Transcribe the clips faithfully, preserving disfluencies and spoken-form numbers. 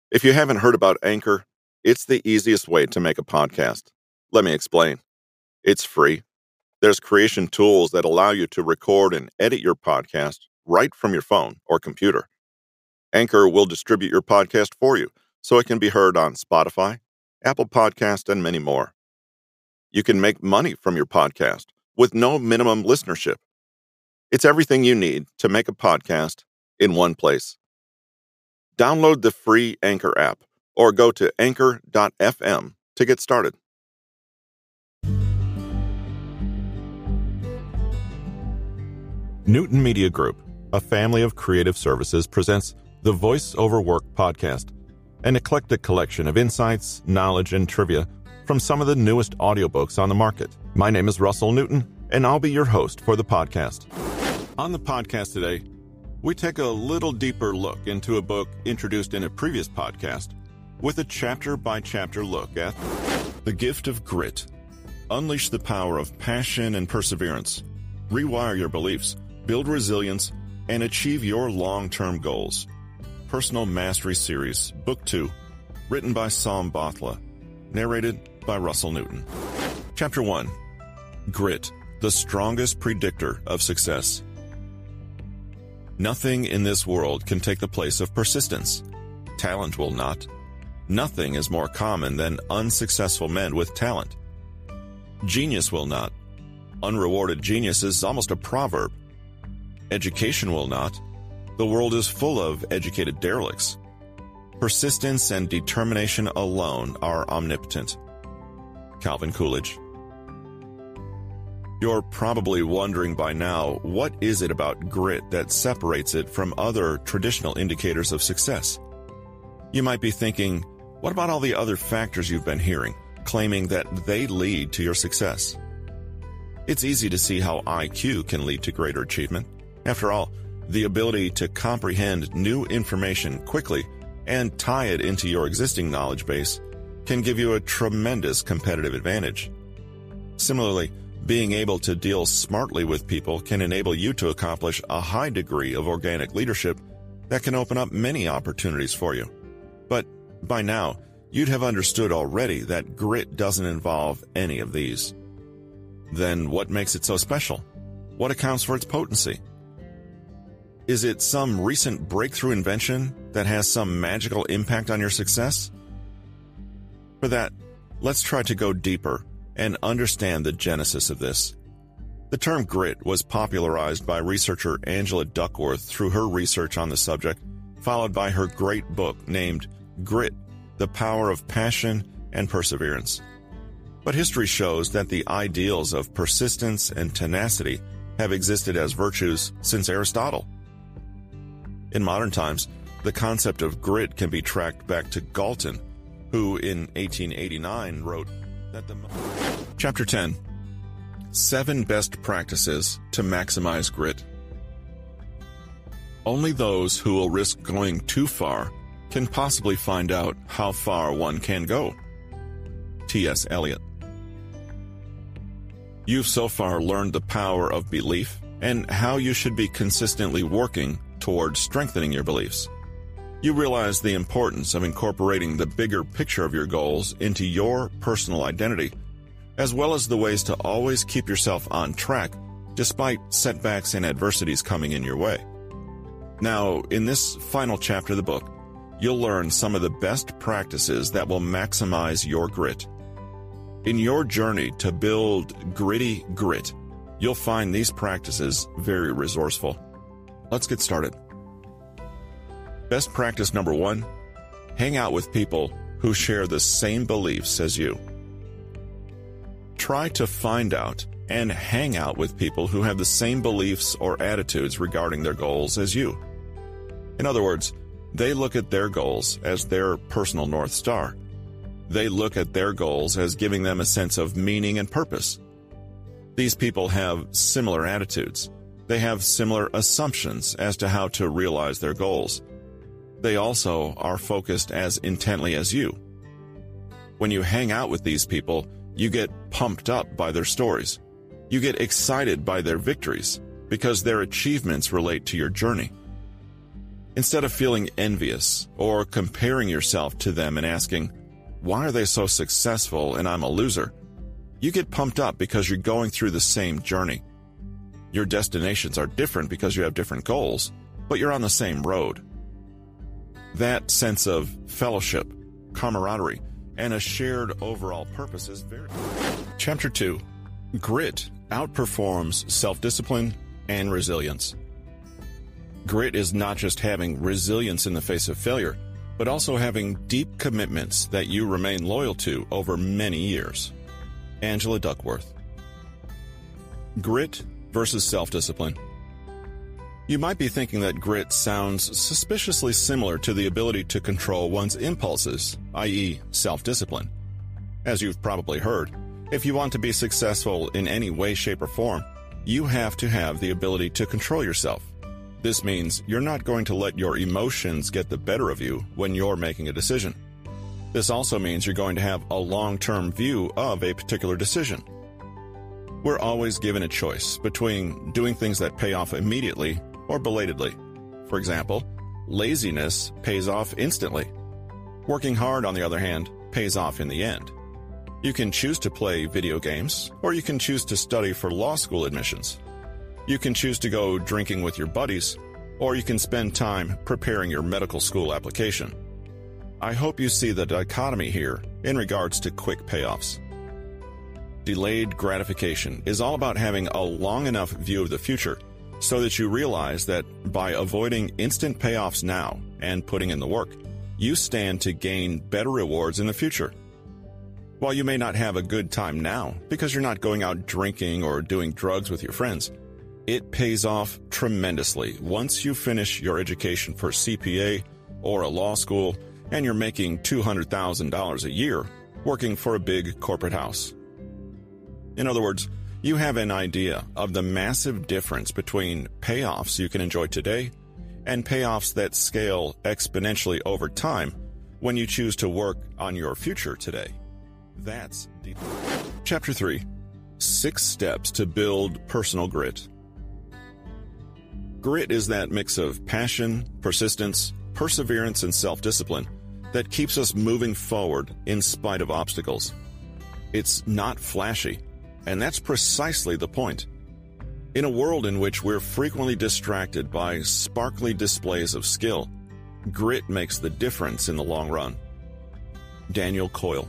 If you haven't heard about Anchor, it's the easiest way to make a podcast. Let me explain. It's free. There's creation tools that allow you to record and edit your podcast right from your phone or computer. Anchor will distribute your podcast for you so it can be heard on Spotify, Apple Podcast, and many more. You can make money from your podcast with no minimum listenership. It's everything you need to make a podcast in one place. Download the free Anchor app or go to anchor dot f m to get started. Newton Media Group, a family of creative services, presents the Voice Over Work podcast, an eclectic collection of insights, knowledge, and trivia from some of the newest audiobooks on the market. My name is Russell Newton, and I'll be your host for the podcast. On the podcast today, we take a little deeper look into a book introduced in a previous podcast with a chapter-by-chapter look at The Gift of Grit. Unleash the power of passion and perseverance. Rewire your beliefs, build resilience, and achieve your long-term goals. Personal Mastery Series, Book two, written by Sam Bothla, narrated by Russell Newton. Chapter one, Grit, the strongest predictor of success. Nothing in this world can take the place of persistence. Talent will not. Nothing is more common than unsuccessful men with talent. Genius will not. Unrewarded genius is almost a proverb. Education will not. The world is full of educated derelicts. Persistence and determination alone are omnipotent. Calvin Coolidge. You're probably wondering by now, what is it about grit that separates it from other traditional indicators of success? You might be thinking, what about all the other factors you've been hearing, claiming that they lead to your success? It's easy to see how I Q can lead to greater achievement. After all, the ability to comprehend new information quickly and tie it into your existing knowledge base can give you a tremendous competitive advantage. Similarly, being able to deal smartly with people can enable you to accomplish a high degree of organic leadership that can open up many opportunities for you. But by now, you'd have understood already that grit doesn't involve any of these. Then what makes it so special? What accounts for its potency? Is it some recent breakthrough invention that has some magical impact on your success? For that, let's try to go deeper and understand the genesis of this. The term grit was popularized by researcher Angela Duckworth through her research on the subject, followed by her great book named Grit, the Power of Passion and Perseverance. But history shows that the ideals of persistence and tenacity have existed as virtues since Aristotle. In modern times, the concept of grit can be tracked back to Galton, who in eighteen eighty-nine wrote that the... Chapter ten. Seven Best Practices to Maximize Grit. Only those who will risk going too far can possibly find out how far one can go. T S Eliot. You've so far learned the power of belief and how you should be consistently working towards strengthening your beliefs. You realize the importance of incorporating the bigger picture of your goals into your personal identity, as well as the ways to always keep yourself on track despite setbacks and adversities coming in your way. Now, in this final chapter of the book, you'll learn some of the best practices that will maximize your grit. In your journey to build gritty grit, you'll find these practices very resourceful. Let's get started. Best practice number one, hang out with people who share the same beliefs as you. Try to find out and hang out with people who have the same beliefs or attitudes regarding their goals as you. In other words, they look at their goals as their personal North Star. They look at their goals as giving them a sense of meaning and purpose. These people have similar attitudes. They have similar assumptions as to how to realize their goals. They also are focused as intently as you. When you hang out with these people, you get pumped up by their stories. You get excited by their victories because their achievements relate to your journey. Instead of feeling envious or comparing yourself to them and asking, why are they so successful and I'm a loser? You get pumped up because you're going through the same journey. Your destinations are different because you have different goals, but you're on the same road. That sense of fellowship, camaraderie, and a shared overall purpose is very... Chapter two. Grit outperforms self-discipline and resilience. Grit is not just having resilience in the face of failure, but also having deep commitments that you remain loyal to over many years. Angela Duckworth. Grit versus self-discipline. You might be thinking that grit sounds suspiciously similar to the ability to control one's impulses, that is, self-discipline. As you've probably heard, if you want to be successful in any way, shape, or form, you have to have the ability to control yourself. This means you're not going to let your emotions get the better of you when you're making a decision. This also means you're going to have a long-term view of a particular decision. We're always given a choice between doing things that pay off immediately or belatedly. For example, laziness pays off instantly. Working hard, on the other hand, pays off in the end. You can choose to play video games, or you can choose to study for law school admissions. You can choose to go drinking with your buddies, or you can spend time preparing your medical school application. I hope you see the dichotomy here in regards to quick payoffs. Delayed gratification is all about having a long enough view of the future so that you realize that by avoiding instant payoffs now and putting in the work, you stand to gain better rewards in the future. While you may not have a good time now because you're not going out drinking or doing drugs with your friends, it pays off tremendously once you finish your education for C P A or a law school and you're making two hundred thousand dollars a year working for a big corporate house. In other words, you have an idea of the massive difference between payoffs you can enjoy today and payoffs that scale exponentially over time when you choose to work on your future today. That's deep. Chapter three. Six steps to build personal grit. Grit is that mix of passion, persistence, perseverance, and self-discipline that keeps us moving forward in spite of obstacles. It's not flashy, and that's precisely the point. In a world in which we're frequently distracted by sparkly displays of skill, grit makes the difference in the long run. Daniel Coyle.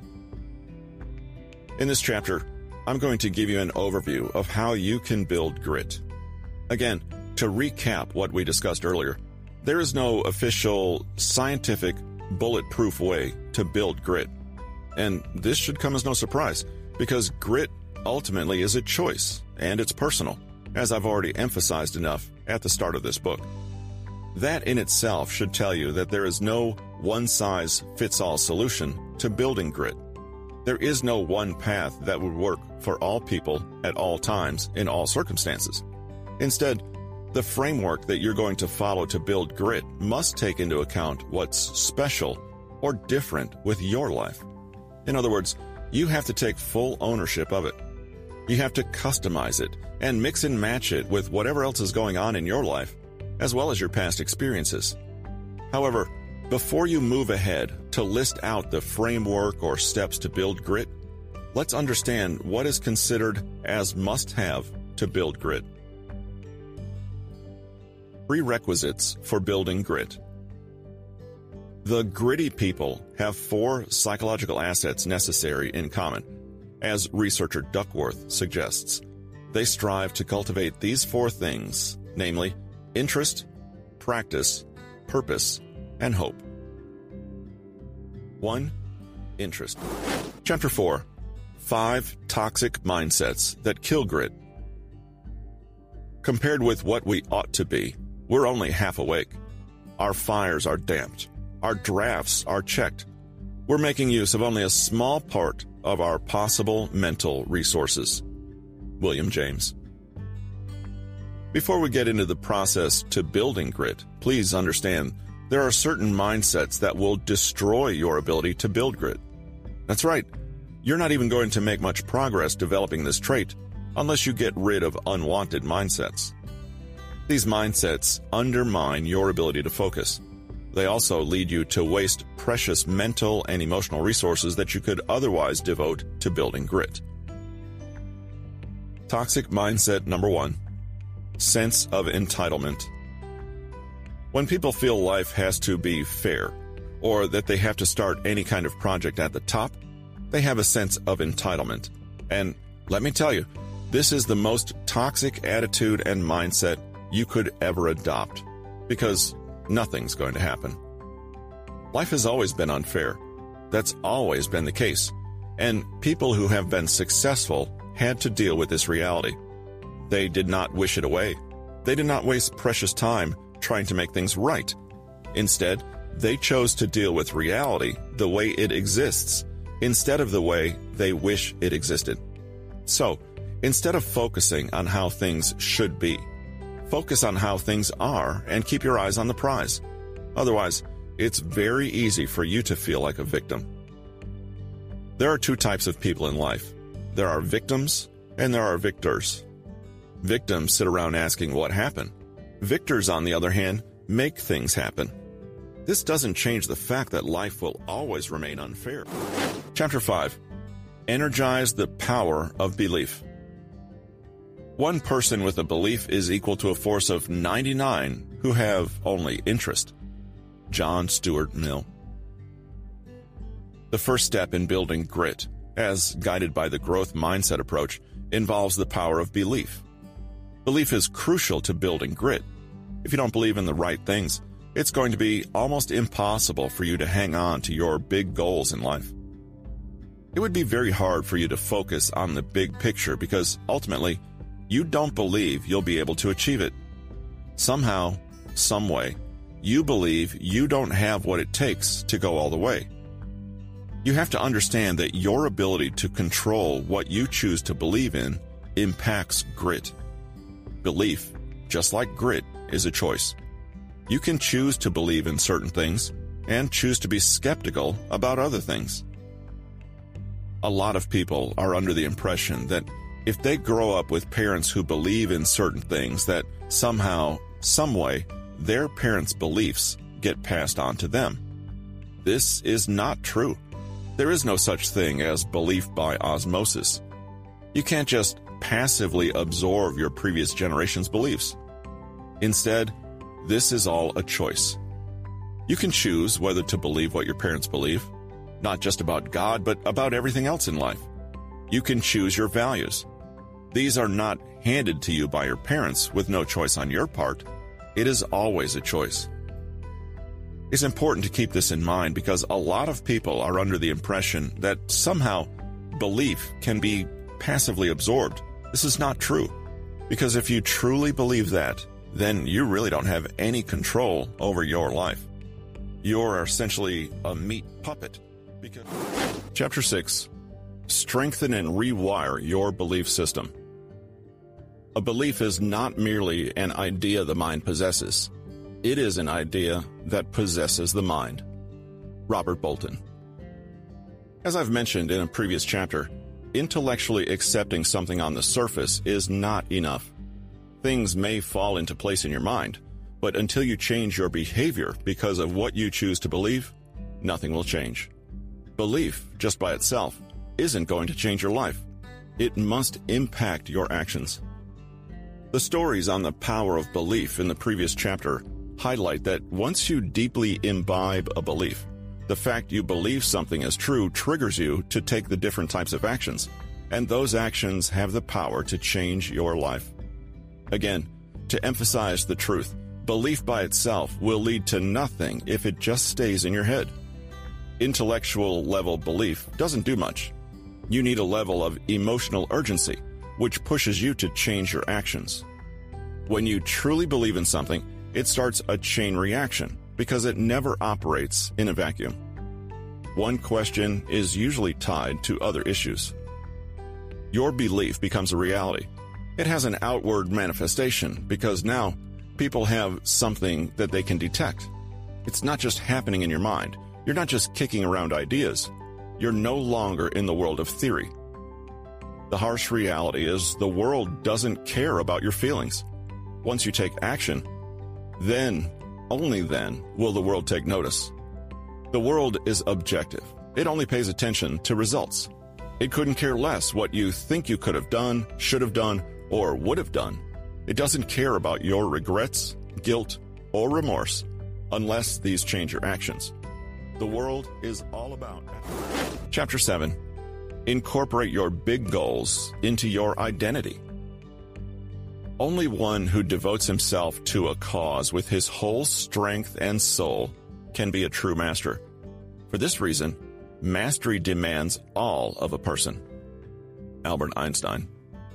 In this chapter, I'm going to give you an overview of how you can build grit. Again, to recap what we discussed earlier, there is no official, scientific, bulletproof way to build grit. And this should come as no surprise, because grit ultimately is a choice, and it's personal, as I've already emphasized enough at the start of this book. That in itself should tell you that there is no one-size-fits-all solution to building grit. There is no one path that would work for all people at all times in all circumstances. Instead, the framework that you're going to follow to build grit must take into account what's special or different with your life. In other words, you have to take full ownership of it. You have to customize it and mix and match it with whatever else is going on in your life, as well as your past experiences. However, before you move ahead to list out the framework or steps to build grit, let's understand what is considered as must-have to build grit. Prerequisites for building grit. The gritty people have four psychological assets necessary in common. As researcher Duckworth suggests, they strive to cultivate these four things, namely interest, practice, purpose, and hope. one. Interest. Chapter four. Five toxic mindsets that kill grit. Compared with what we ought to be, we're only half awake. Our fires are damped. Our drafts are checked. We're making use of only a small part of our possible mental resources. William James. Before we get into the process to building grit, please understand there are certain mindsets that will destroy your ability to build grit. That's right. You're not even going to make much progress developing this trait unless you get rid of unwanted mindsets. These mindsets undermine your ability to focus. They also lead you to waste precious mental and emotional resources that you could otherwise devote to building grit. Toxic mindset number one, sense of entitlement. When people feel life has to be fair, or that they have to start any kind of project at the top, they have a sense of entitlement. And let me tell you, this is the most toxic attitude and mindset you could ever adopt, because nothing's going to happen. Life has always been unfair. That's always been the case. And people who have been successful had to deal with this reality. They did not wish it away. They did not waste precious time trying to make things right. Instead, they chose to deal with reality the way it exists, instead of the way they wish it existed. So, instead of focusing on how things should be, focus on how things are and keep your eyes on the prize. Otherwise, it's very easy for you to feel like a victim. There are two types of people in life. There are victims and there are victors. Victims sit around asking what happened. Victors, on the other hand, make things happen. This doesn't change the fact that life will always remain unfair. Chapter five. Energize the power of belief. One person with a belief is equal to a force of ninety-nine who have only interest. John Stuart Mill. The first step in building grit, as guided by the growth mindset approach, involves the power of belief. Belief is crucial to building grit. If you don't believe in the right things, it's going to be almost impossible for you to hang on to your big goals in life. It would be very hard for you to focus on the big picture because ultimately, you don't believe you'll be able to achieve it. Somehow, some way, you believe you don't have what it takes to go all the way. You have to understand that your ability to control what you choose to believe in impacts grit. Belief, just like grit, is a choice. You can choose to believe in certain things and choose to be skeptical about other things. A lot of people are under the impression that if they grow up with parents who believe in certain things, that somehow, some way, their parents' beliefs get passed on to them. This is not true. There is no such thing as belief by osmosis. You can't just passively absorb your previous generation's beliefs. Instead, this is all a choice. You can choose whether to believe what your parents believe, not just about God, but about everything else in life. You can choose your values. These are not handed to you by your parents with no choice on your part. It is always a choice. It's important to keep this in mind because a lot of people are under the impression that somehow belief can be passively absorbed. This is not true, because if you truly believe that, then you really don't have any control over your life. You're essentially a meat puppet. Because... Chapter six. Strengthen and rewire your belief system. A belief is not merely an idea the mind possesses. It is an idea that possesses the mind. Robert Bolton. As I've mentioned in a previous chapter, intellectually accepting something on the surface is not enough. Things may fall into place in your mind, but until you change your behavior because of what you choose to believe, nothing will change. Belief, just by itself, isn't going to change your life. It must impact your actions. The stories on the power of belief in the previous chapter highlight that once you deeply imbibe a belief, the fact you believe something is true triggers you to take the different types of actions, and those actions have the power to change your life. Again, to emphasize the truth, belief by itself will lead to nothing if it just stays in your head. Intellectual level belief doesn't do much. You need a level of emotional urgency, which pushes you to change your actions. When you truly believe in something, it starts a chain reaction because it never operates in a vacuum. One question is usually tied to other issues. Your belief becomes a reality. It has an outward manifestation because now people have something that they can detect. It's not just happening in your mind. You're not just kicking around ideas. You're no longer in the world of theory. The harsh reality is the world doesn't care about your feelings. Once you take action, then, only then, will the world take notice. The world is objective. It only pays attention to results. It couldn't care less what you think you could have done, should have done, or would have done. It doesn't care about your regrets, guilt, or remorse unless these change your actions. The world is all about... Chapter seven. Incorporate your big goals into your identity. Only one who devotes himself to a cause with his whole strength and soul can be a true master. For this reason, mastery demands all of a person. Albert Einstein.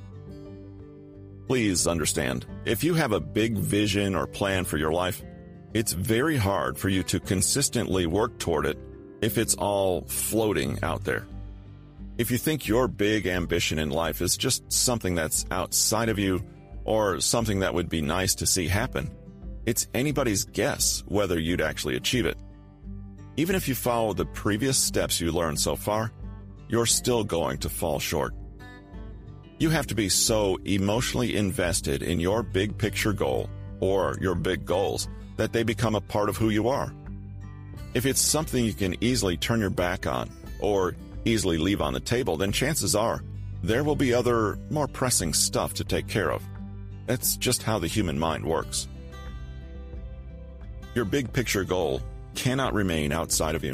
Please understand, if you have a big vision or plan for your life, it's very hard for you to consistently work toward it if it's all floating out there. If you think your big ambition in life is just something that's outside of you or something that would be nice to see happen, it's anybody's guess whether you'd actually achieve it. Even if you follow the previous steps you learned so far, you're still going to fall short. You have to be so emotionally invested in your big picture goal or your big goals that they become a part of who you are. If it's something you can easily turn your back on or easily leave on the table, then chances are there will be other, more pressing stuff to take care of. That's just how the human mind works. Your big picture goal cannot remain outside of you.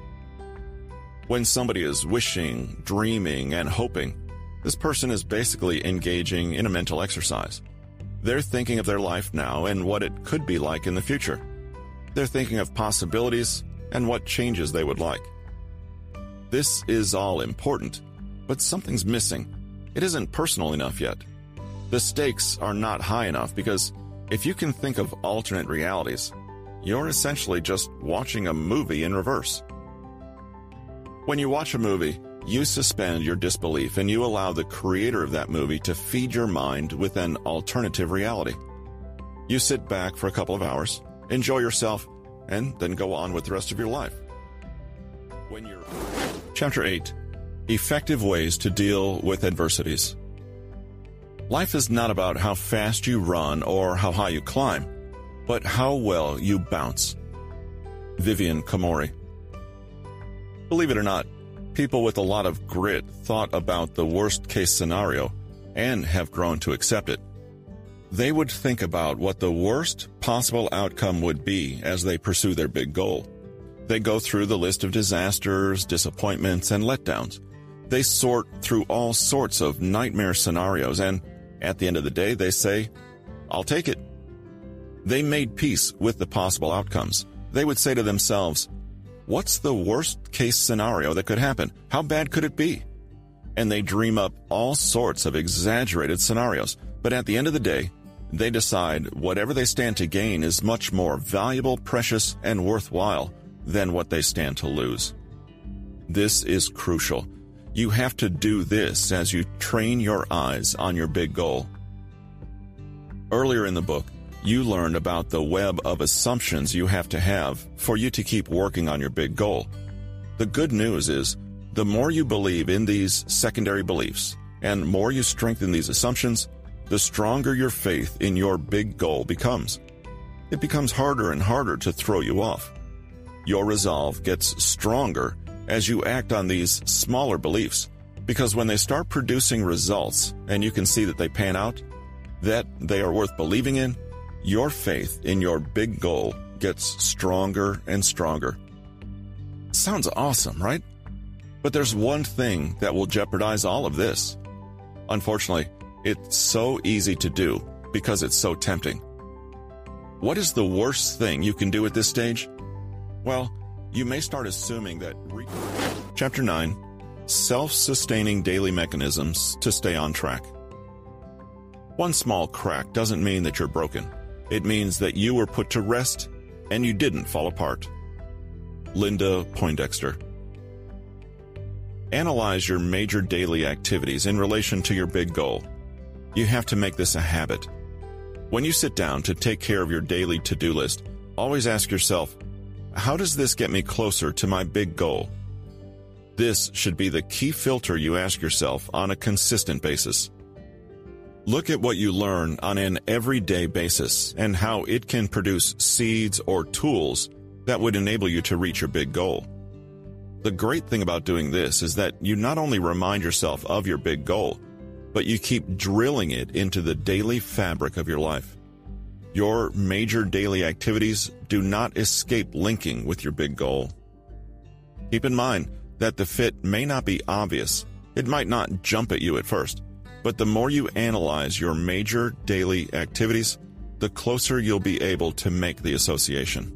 When somebody is wishing, dreaming, and hoping, this person is basically engaging in a mental exercise. They're thinking of their life now and what it could be like in the future. They're thinking of possibilities and what changes they would like. This is all important, but something's missing. It isn't personal enough yet. The stakes are not high enough because if you can think of alternate realities, you're essentially just watching a movie in reverse. When you watch a movie, you suspend your disbelief and you allow the creator of that movie to feed your mind with an alternative reality. You sit back for a couple of hours, enjoy yourself, and then go on with the rest of your life. When you're... Chapter eight. Effective ways to deal with adversities. Life is not about how fast you run or how high you climb, but how well you bounce. Vivian Komori. Believe it or not, people with a lot of grit thought about the worst-case scenario and have grown to accept it. They would think about what the worst possible outcome would be as they pursue their big goal. They go through the list of disasters, disappointments, and letdowns. They sort through all sorts of nightmare scenarios, and at the end of the day, they say, "I'll take it." They made peace with the possible outcomes. They would say to themselves, "What's the worst-case scenario that could happen? How bad could it be?" And they dream up all sorts of exaggerated scenarios. But at the end of the day, they decide whatever they stand to gain is much more valuable, precious, and worthwhile than what they stand to lose. This is crucial. You have to do this as you train your eyes on your big goal. Earlier in the book, you learned about the web of assumptions you have to have for you to keep working on your big goal. The good news is, the more you believe in these secondary beliefs, and more you strengthen these assumptions, the stronger your faith in your big goal becomes. It becomes harder and harder to throw you off. Your resolve gets stronger as you act on these smaller beliefs, because when they start producing results and you can see that they pan out, that they are worth believing in, your faith in your big goal gets stronger and stronger. Sounds awesome, right? But there's one thing that will jeopardize all of this. Unfortunately, it's so easy to do because it's so tempting. What is the worst thing you can do at this stage? Well, you may start assuming that... Re- Chapter nine. Self-sustaining daily mechanisms to stay on track. One small crack doesn't mean that you're broken. It means that you were put to rest and you didn't fall apart. Linda Poindexter. Analyze your major daily activities in relation to your big goal. You have to make this a habit. When you sit down to take care of your daily to-do list, always ask yourself, how does this get me closer to my big goal? This should be the key filter you ask yourself on a consistent basis. Look at what you learn on an everyday basis and how it can produce seeds or tools that would enable you to reach your big goal. The great thing about doing this is that you not only remind yourself of your big goal, but you keep drilling it into the daily fabric of your life. Your major daily activities do not escape linking with your big goal. Keep in mind that the fit may not be obvious. It might not jump at you at first, but the more you analyze your major daily activities, the closer you'll be able to make the association.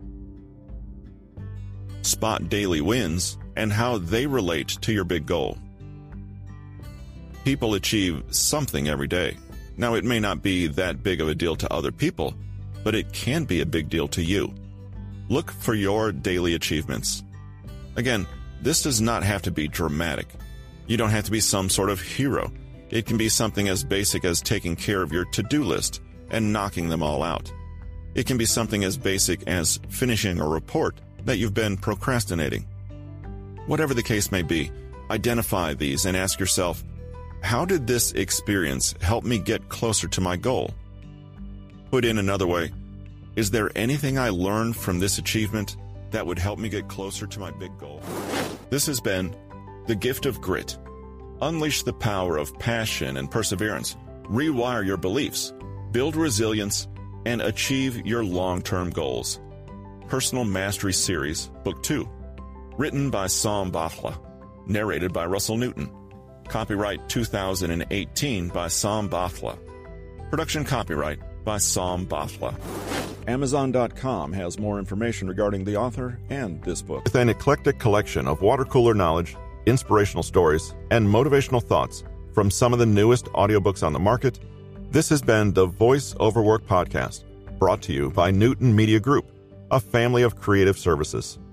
Spot daily wins and how they relate to your big goal. People achieve something every day. Now, it may not be that big of a deal to other people, but it can be a big deal to you. Look for your daily achievements. Again, this does not have to be dramatic. You don't have to be some sort of hero. It can be something as basic as taking care of your to-do list and knocking them all out. It can be something as basic as finishing a report that you've been procrastinating. Whatever the case may be, identify these and ask yourself, how did this experience help me get closer to my goal? Put in another way, is there anything I learned from this achievement that would help me get closer to my big goal? This has been The Gift of Grit. Unleash the power of passion and perseverance, rewire your beliefs, build resilience, and achieve your long-term goals. Personal Mastery Series, Book two. Written by Sam Bathla. Narrated by Russell Newton. Copyright two thousand eighteen by Sam Bathla. Production copyright by Sam Bathla. Amazon dot com has more information regarding the author and this book. With an eclectic collection of water cooler knowledge, inspirational stories, and motivational thoughts from some of the newest audiobooks on the market, this has been the Voice Over Work podcast, brought to you by Newton Media Group, a family of creative services.